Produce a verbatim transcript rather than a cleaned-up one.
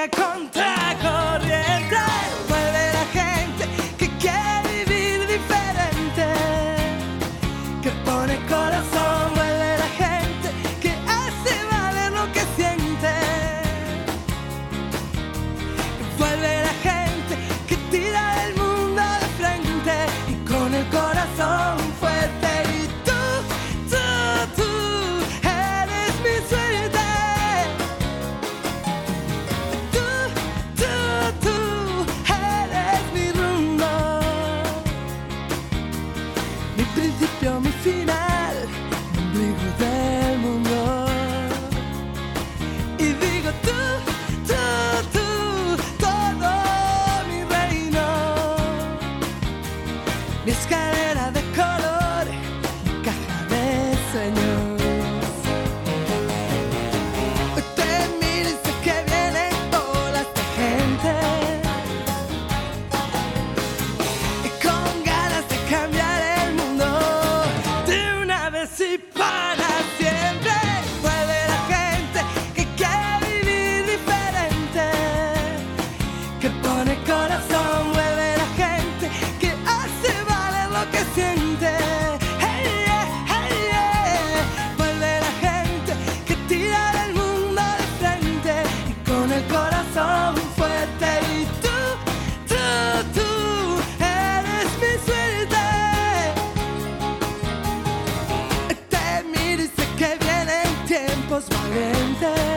navega contracorriente. Vuelve la gente que quiere vivir diferente, que pone corazón. Vuelve la gente que hace valer lo que siente. Vuelve la gente que tira el mundo de frente y con el corazón fuerte. Y tú, tú, tú eres mi suerte. Tú, tú, tú eres mi rumbo, mi principio, mi final, mi ombligo del mundo. Y digo tú, tú, tú, todo mi reino, mi escalera de color, mi caja de sueños. Hoy te miro y sé que vienen olas de gente y con ganas de cambiar el mundo de una vez y para siempre. Vuelve la gente que quiere vivir diferente, que pone corazón. Vuelve la gente que hace valer lo que siente. Hey, yeah, hey, yeah. Vuelve la gente que tira del mundo de frente y con el corazón fuerte. Y tú, tú, tú eres mi suerte. Te miro y sé que vienen tiempos valientes